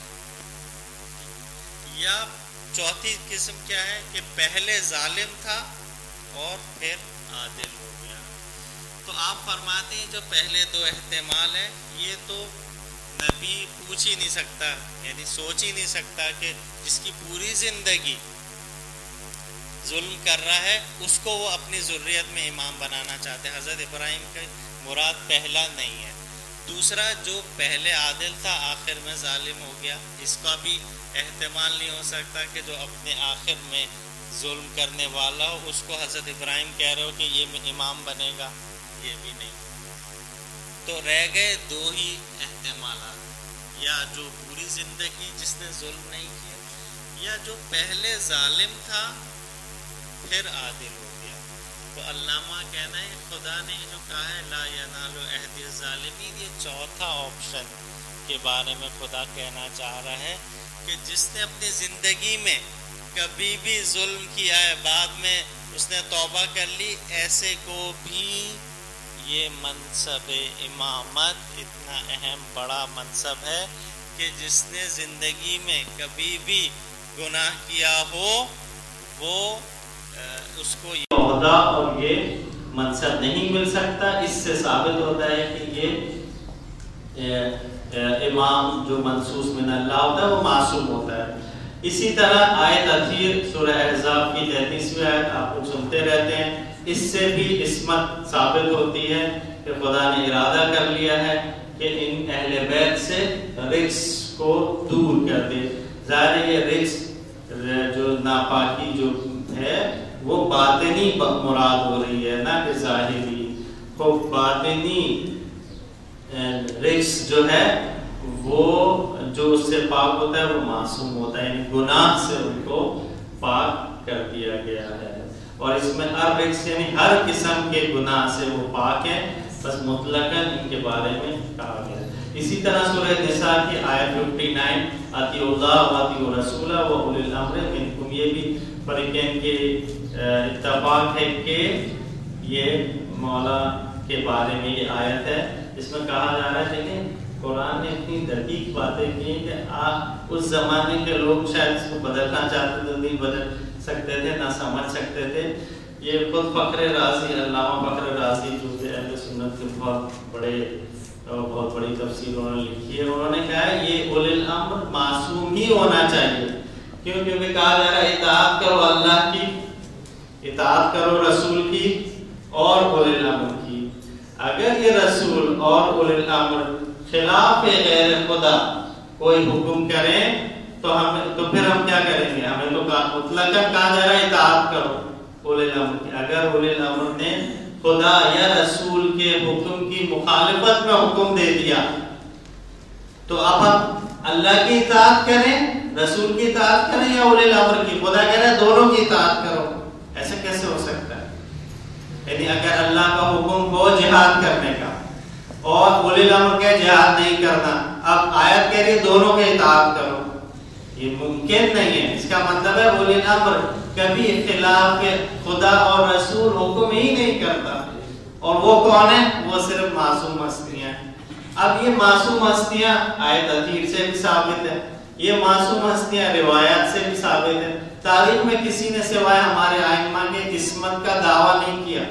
یا چوتھی قسم کیا ہے کہ پہلے ظالم تھا اور پھر عادل ہو گیا۔ تو آپ فرماتے ہیں جو پہلے دو احتمال ہیں یہ تو نبی پوچھ ہی نہیں سکتا، یعنی سوچ ہی نہیں سکتا کہ جس کی پوری زندگی ظلم کر رہا ہے اس کو وہ اپنی ذریت میں امام بنانا چاہتے ہیں۔ حضرت ابراہیم کا مراد پہلا نہیں ہے۔ دوسرا جو پہلے عادل تھا آخر میں ظالم ہو گیا، اس کا بھی احتمال نہیں ہو سکتا کہ جو اپنے آخر میں ظلم کرنے والا ہو اس کو حضرت ابراہیم کہہ رہے ہو کہ یہ امام بنے گا، یہ بھی نہیں۔ تو رہ گئے دو ہی احتمالات، یا جو پوری زندگی جس نے ظلم نہیں کیا، یا جو پہلے ظالم تھا پھر عادل ہو گیا۔ تو علامہ کہنا ہے خدا نے جو کہا ہے لا ینال عہد الظالمین، یہ چوتھا آپشن کے بارے میں خدا کہنا چاہ رہا ہے کہ جس نے اپنی زندگی میں کبھی بھی ظلم کیا ہے بعد میں اس نے توبہ کر لی، ایسے کو بھی یہ منصب امامت اتنا اہم بڑا منصب ہے کہ جس نے زندگی میں کبھی بھی گناہ کیا ہو وہ اس کو یہ عہدہ اور یہ منصب نہیں مل سکتا۔ اس سے ثابت ہوتا ہے کہ یہ امام جو منصوص من اللہ ہوتا ہے وہ معصوم ہوتا ہے۔ اسی طرح آیت اخیر سورہ احزاب کی تینتیسویں آیت آپ لوگ سنتے رہتے ہیں، اس سے بھی عصمت ثابت ہوتی ہے کہ خدا نے ارادہ کر لیا ہے کہ ان اہل بیت سے رجس کو دور کر دے۔ ظاہر یہ رجس جو ناپاکی جو ہے وہ باطنی مراد ہو رہی ہے نہ کہ ظاہری۔ وہ باطنی رجس جو ہے وہ جو اس سے پاک ہوتا ہے وہ معصوم ہوتا ہے، یعنی گناہ سے ان کو پاک کر دیا گیا ہے۔ اور اس میں ہر رجس یعنی ہر قسم کے گناہ سے وہ پاک ہے، بس مطلقاً ان کے بارے میں کہا گیا۔ اسی طرح سورہ نساء کی آیت उनचास اطیعوا اللہ و اطیعوا الرسول و اولی الامر منکم، یہ بھی فریقین کے اتفاق ہے کہ یہ مولا کے بارے میں یہ آیت ہے۔ اس میں کہا جا رہا ہے کہ قرآن نے اتنی دقیق باتیں کی کہ آپ اس زمانے کے لوگ شاید اس کو بدلنا چاہتے تھے نہیں بدل سکتے تھے، نہ سمجھ سکتے تھے۔ یہ خود فخر رازی، علامہ فخر رازی جو کہ اہل سنت کے بہت بڑے بہت بڑی تفسیر انہوں نے لکھی ہے، انہوں نے کہا ہے یہ اولی الامر معصوم ہی ہونا چاہیے، کیوں کیونکہ کہا جا رہا ہے اطاعت کرو اللہ کی، اطاعت کرو رسول کی اور اولی الامر کی۔ اگر یہ رسول اور اولی الامر خلاف غیر خدا کوئی حکم کریں تو ہم تو پھر ہم کیا کریں گے؟ ہمیں تو مطلقاً کہا جا رہا ہے اطاعت کرو اولی الامر کی۔ اگر اولی الامر نے خدا یا رسول کے حکم کی مخالفت میں حکم دے دیا تو اب ہم اللہ کی اطاعت کریں، رسول کی اطاعت کریں یا اولی الامر کی؟ خدا کہہ رہا ہے دونوں کی اطاعت کرو۔ ایسا کیسے ہو سکتا ہے؟ یعنی اگر اللہ کا حکم ہو جہاد کرنے کا اور اولی الامر کے جہاد نہیں کرنا، اب آیت کہہ رہی ہے دونوں کے اطاعت کرو، یہ ممکن نہیں ہے۔ اس کا مطلب ہے اولی الامر کبھی خلاف خدا اور رسول حکم ہی نہیں کرتا، اور وہ کون ہے؟ وہ صرف معصوم ہستیاں ہیں۔ اب یہ معصوم ہستیاں آیت اخیر سے بھی ثابت ہے، یہ معصوم ہستیاں روایات سے بھی ثابت ہے۔ تاریخ میں کسی نے سوائے ہمارے ائمہ کے عصمت کا دعویٰ نہیں کیا،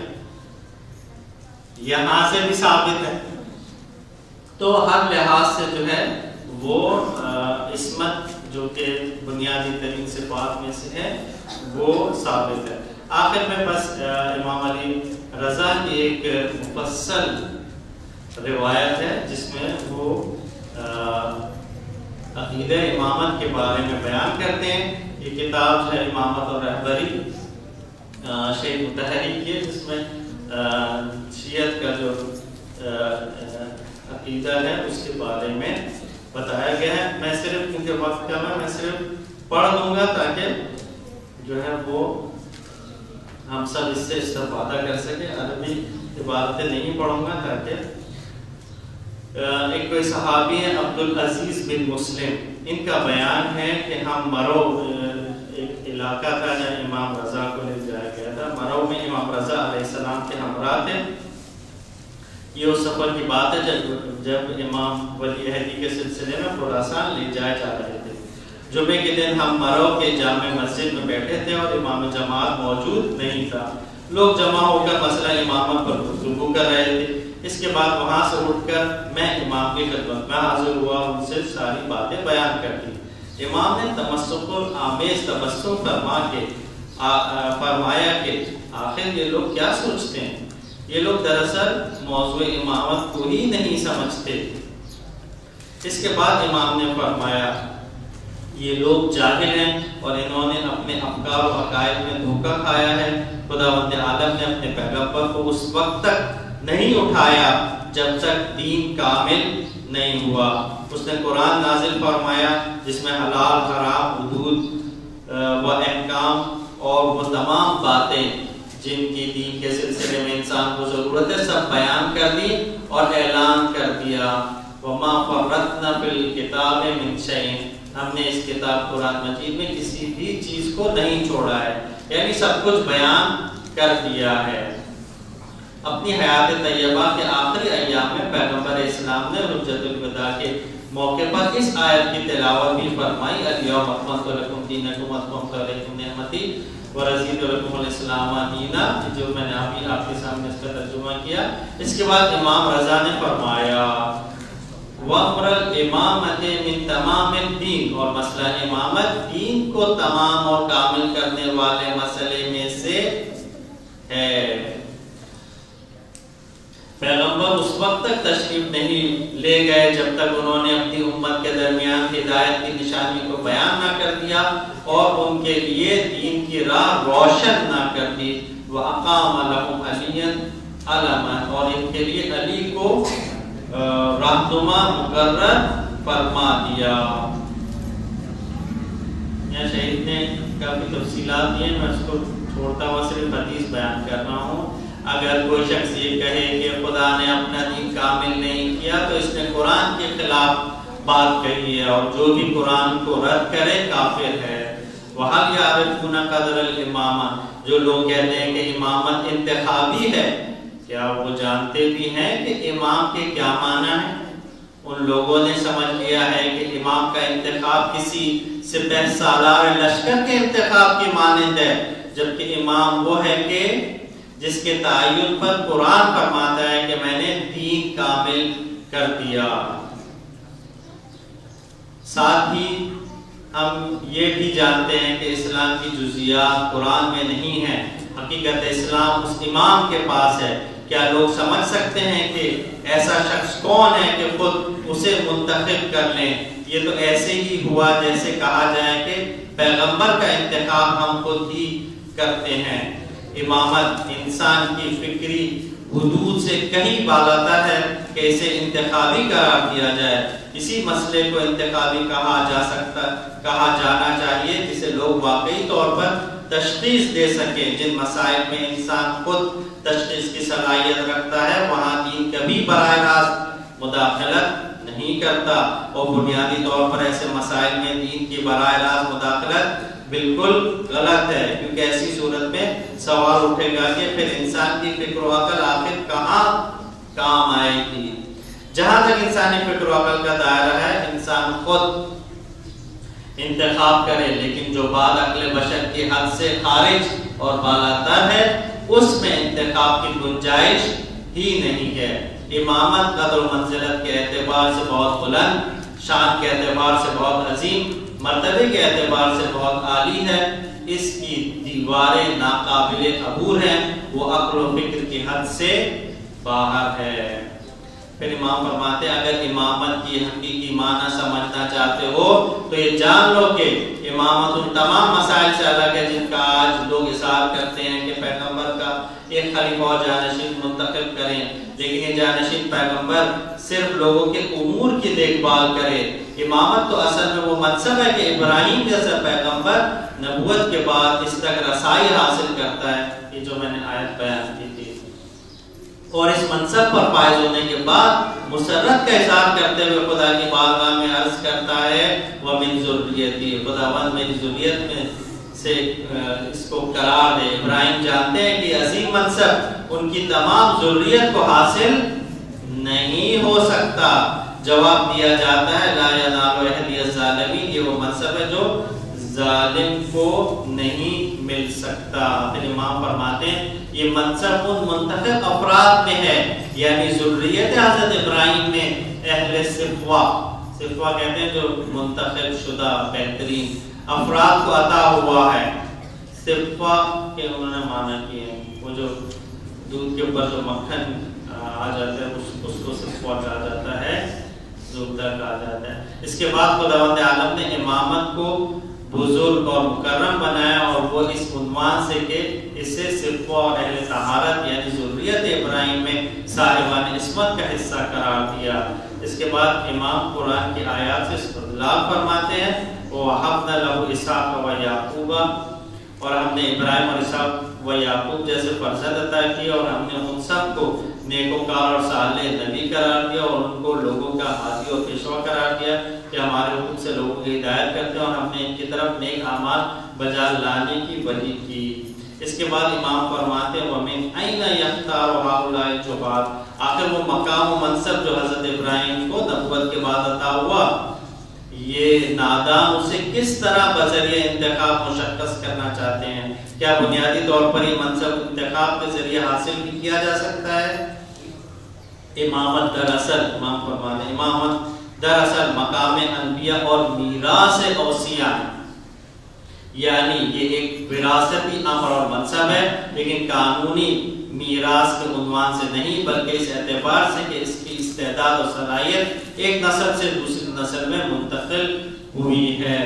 یہاں سے بھی ثابت ہے۔ تو ہر لحاظ سے جو ہے وہ عصمت جو کہ بنیادی ترین صفات میں سے ہے وہ ثابت ہے۔ آخر میں بس امام علی رضا کی ایک مفصل روایت ہے جس میں وہ عقیدہ امامت کے بارے میں بیان کرتے ہیں۔ یہ کتاب جو ہے امامت اور رہبری شیخ مطہری کی ہے، جس میں شیعت کا جو عقیدہ ہے اس کے بارے میں بتایا گیا ہے۔ میں صرف کیونکہ وقت کم ہے میں صرف پڑھ دوں گا تاکہ جو ہے وہ ہم سب اس سے استفادہ کر سکیں۔ عربی عبارتیں نہیں پڑھوں گا تاکہ ایک کوئی صحابی ہے عبدالعزیز بن مسلم ان کا بیان ہے کہ ہم مرو، ایک علاقہ تھا جہاں امام رضا کو لے جایا گیا تھا، مرو میں امام رضا علیہ السلام کے ہمراہ تھے۔ یہ اس سفر کی بات ہے جب جب امام ولی عہدی کے سلسلے میں خراسان لے جائے جا رہے تھے۔ جمعے کے دن ہم مرو کے جامع مسجد میں بیٹھے تھے اور امام جماعت موجود نہیں تھا۔ لوگ جمع ہو کر مسئلہ امامت پر گفتگو کر رہے تھے۔ اس کے بعد وہاں سے اٹھ کر میں امام کی خدمت میں حاضر ہوا، ان سے ساری باتیں بیان کر دی۔ امام نے تمسک آمیز تبسم فرما کے فرمایا کہ آخر یہ لوگ کیا سوچتے ہیں؟ یہ لوگ دراصل موضوع امامت کو ہی نہیں سمجھتے۔ اس کے بعد امام نے فرمایا یہ لوگ جاہل ہیں اور انہوں نے اپنے افکار و عقائد میں دھوکہ کھایا ہے۔ خداوند عالم نے اپنے پیغمبر کو اس وقت تک نہیں اٹھایا جب تک دین کامل نہیں ہوا۔ اس نے قرآن نازل فرمایا جس میں حلال حرام حدود و احکام اور وہ تمام باتیں جن کی دین کے سلسلے میں انسان کو ضرورت ہے سب بیان کر دی اور اعلان کر دیا۔ وَمَا فَرَّطْنَا فِي الْكِتَابِ مِنْ شَيْءٍ، ہم نے اس کتاب قرآن مجید میں کسی بھی چیز کو نہیں چھوڑا ہے، یعنی سب کچھ بیان کر دیا ہے۔ اپنی حیات طیبہ کے آخری ایام میں پیغمبر اسلام نے حجت الوداع کے موقع پر اس آیت کی تلاوت بھی فرمائی، الیوم اکملت لکم دینکم واتممت علیکم نعمتی ورضیت لکم الاسلام دینا، جو میں نے ابھی آپ کے سامنے اس کا ترجمہ کیا۔ اس کے بعد امام رضا نے فرمایا وَأَمْرَ الْإِمَامَةِ مِنْ تَمَامِ الدِّينِ، اور مسئلہ امامت دین کو تمام اور کامل کرنے والے مسئلے میں سے ہے۔ پیغمبر اس وقت تک تشریف نہیں لے گئے جب تک انہوں نے اپنی امت کے درمیان ہدایت کی نشانی کو بیان نہ کر دیا اور ان کے لیے دین کی راہ روشن نہ کر دی۔ وَأَقَامَ لَهُمْ عَلِيًّا عَلَمًا، اور ان کے لیے علی کو رہنما مقرر فرما دیا۔ یہاں شہید نے کافی تفصیلات دی ہیں، میں اس کو چھوڑتا ہوا صرف حدیث بیان کر رہا ہوں۔ اگر کوئی شخص یہ کہے کہ خدا نے اپنا دین کامل نہیں کیا تو اس نے قرآن کے خلاف بات کہی ہے، اور جو بھی قرآن کو رد کرے کافر ہے۔ وَهَلْ يَعْرِفُونَ قَدْرَ الْإِمَامَةِ، جو لوگ کہتے ہیں کہ امامت انتخابی ہے، کیا وہ جانتے بھی ہیں کہ امام کے کیا معنی ہیں؟ ان لوگوں نے سمجھ لیا ہے کہ امام کا انتخاب کسی سپہ سالار لشکر کے انتخاب کی مانند ہے، جبکہ امام وہ ہے کہ جس کے تعین پر قرآن فرماتا ہے کہ میں نے دین کامل کر دیا۔ ساتھ ہی ہم یہ بھی جانتے ہیں کہ اسلام کی جزیات قرآن میں نہیں ہیں، حقیقت اسلام اس امام کے پاس ہے۔ کیا لوگ سمجھ سکتے ہیں کہ ایسا شخص کون ہے کہ خود اسے منتخب کر لیں؟ یہ تو ایسے ہی ہوا جیسے کہا جائے کہ پیغمبر کا انتخاب ہم خود ہی کرتے ہیں۔ امامت انسان کی فکری حدود سے کہیں بالاتر ہے کہ اسے انتخابی قرار دیا جائے۔ اسی مسئلے کو انتخابی کہا جا سکتا کہا جانا چاہیے جسے لوگ واقعی طور پر تشخیص دے سکیں۔ جن مسائل میں انسان خود تشخیص کی صلاحیت رکھتا ہے وہاں دین کبھی براہ راست مداخلت نہیں کرتا، اور بنیادی طور پر ایسے مسائل میں دین کی براہ راست مداخلت بالکل غلط ہے، کیونکہ ایسی صورت میں سوال اٹھے گا کہ پھر انسان کی فکر و عقل آخر کہاں کام آئے گی۔ جہاں تک انسانی فکر و عقل کا دائرہ ہے انسان خود انتخاب کرے، لیکن جو بات عقل بشر کی حد سے خارج اور بالاتر ہے اس میں انتخاب کی گنجائش ہی نہیں ہے۔ امامت قدر و منزلت کے اعتبار سے بہت بلند، شان کے اعتبار سے بہت عظیم، مرتبے کے اعتبار سے بہت عالی ہے۔ اس کی دیواریں ناقابل عبور ہیں، وہ عقل و فکر کی حد سے باہر ہے۔ پھر امام فرماتے ہیں اگر امامت کی حقیقی معنی سمجھنا چاہتے ہو تو یہ جان لو کہ امامت ان تمام مسائل سے الگ ہے جن کا آج لوگ اظہار کرتے ہیں کہ پیغمبر کا ایک خلیفہ اور جانشین منتخب کریں، لیکن یہ جانشین پیغمبر صرف لوگوں کے امور کی دیکھ بھال کرے۔ امامت تو اصل میں وہ منصب ہے کہ ابراہیم جیسا پیغمبر نبوت کے بعد اس تک رسائی حاصل کرتا ہے، یہ جو میں نے آیت بیان کی تھی۔ اور اس منصب پر فائز ہونے کے بعد مسرت کا اظہار کرتے ہوئے خدا کی بارگاہ میں عرض کرتا ہے وَمِن ذُرِّيَّتِي، خداوند میری ذریت میں سے اس کو قرار دے۔ ابراہیم جانتے ہیں کہ عظیم منصب ان کی تمام ذریت کو حاصل نہیں ہو سکتا۔ جواب دیا جاتا ہے لا ینال عہد الظالمین، یہ وہ منصب ہے جو ظالم کو نہیں مل سکتا۔ پھر امام فرماتے ہیں یہ منصب ان منتخب افراد میں ہے، یعنی ذریت حضرت ابراہیم میں اہل صفوہ، صفوہ کہتے ہیں جو منتخب شدہ بہترین افراد کو عطا ہوا ہے۔ صفوہ کے انہوں نے معنی کیے ہیں وہ جو دودھ کے اوپر جو مکھن آ جاتا ہے اس کو صفوہ کہا جاتا ہے، زبدہ کہا جاتا ہے۔ اس کے بعد خداوند عالم نے امامت کو بزرگ اور مکرم بنایا اور وہ اس عنوان سے کہ اسے صفوہ اور اہل طہارت یعنی ذریت ابراہیم میں صاحبان عصمت کا حصہ قرار دیا۔ اس کے بعد امام قرآن کی آیات سے استدلال فرماتے ہیں وَوَهَبْنَا لَهُ إِسْحَاقَ وَيَعْقُوبَ، اور ہم نے ابراہیم اور اسحاق و یعقوب جیسے فرزند عطا کیا اور ہم نے ان سب کو نیکوکار اور صالح نبی قرار دیا اور ان کو لوگوں کا ہادی اور پیشوا قرار دیا کہ ہمارے حکم سے لوگوں کی ہدایت کرتے ہیں، اور ہم نے ان کی طرف نیک اعمال بجا لانے کی وحی کی۔ اس کے بعد امام فرماتے ہیں وَمِنْ أَيْنَ يَخْتَارُ هَؤُلَاءِ الْجُبَّارِ، آخر وہ مقام و منصب جو حضرت ابراہیم کو نبوت کے بعد عطا ہوا، یہ نادان اسے کس طرح بذریعہ انتخاب مشخص کرنا چاہتے ہیں؟ کیا بنیادی طور پر یہ منصب انتخاب کے ذریعے حاصل بھی کیا جا سکتا ہے؟ امامت دراصل امام فرماتے امامت دراصل مقام انبیاء اور میراث اوصیاء، یعنی یہ ایک وراثتی امر اور منصب ہے لیکن قانونی میراث کے عنوان سے نہیں، بلکہ اس اعتبار سے کہ اس کی استعداد اور صلاحیت ایک نسل سے دوسری نسل میں منتقل ہوئی ہے۔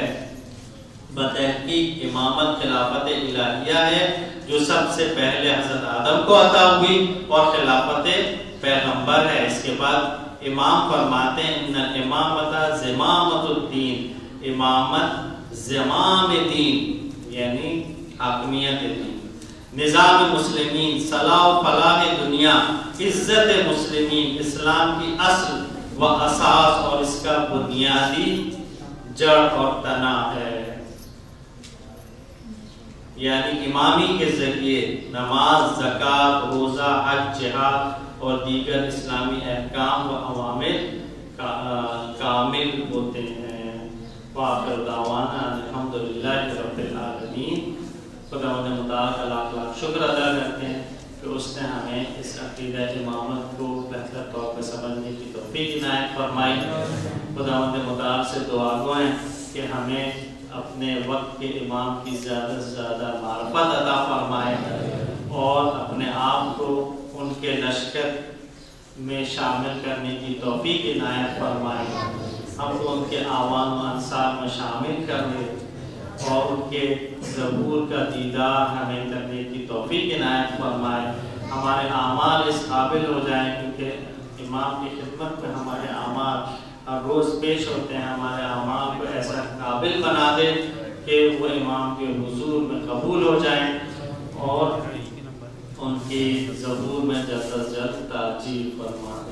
بتحقیق امامت خلافت الہیہ ہے جو سب سے پہلے حضرت آدم کو عطا ہوئی اور خلافت پیغمبر ہے۔ اس کے بعد امام فرماتے ہیں ان الامامت زمامت الدین، امامت زمام دین یعنی حاکمیت دین، نظام مسلمین، صلاح و فلاح دنیا، عزت مسلمین، اسلام کی اصل و اساس اور اس کا بنیادی جڑ اور تنا ہے۔ یعنی امامی کے ذریعے نماز، زکوٰۃ، روزہ، حج، جہاد اور دیگر اسلامی احکام و عوامل کامل ہوتے ہیں۔ وآخر دعوانا الحمدللہ رب العالمین۔ خداوند متعال کا لاکھ لاکھ شکر ادا کرتے ہیں کہ اس نے ہمیں اس عقیدہ امامت کو بہتر طور پہ سمجھنے کی توفیق عنایت فرمائی۔ خداوند متعال سے دعا گو ہیں کہ ہمیں اپنے وقت کے امام کی زیادہ سے زیادہ معرفت عطا فرمائے اور اپنے آپ کو ان کے لشکر میں شامل کرنے کی توفیق عنایت فرمائے، ہم کو ان کے اعوان و انصار میں شامل کرنے اور ان کے ظہور کا دیدار ہمیں کرنے کی توفیق عنایت فرمائے۔ ہمارے اعمال اس قابل ہو جائیں کیونکہ امام کی خدمت میں ہمارے اعمال ہر روز پیش ہوتے ہیں، ہمارے اعمال کو ایسا قابل بنا دے کہ وہ امام کے حضور میں قبول ہو جائیں اور ان کی ظہور میں جلد از جلد تاجیل فرما دے۔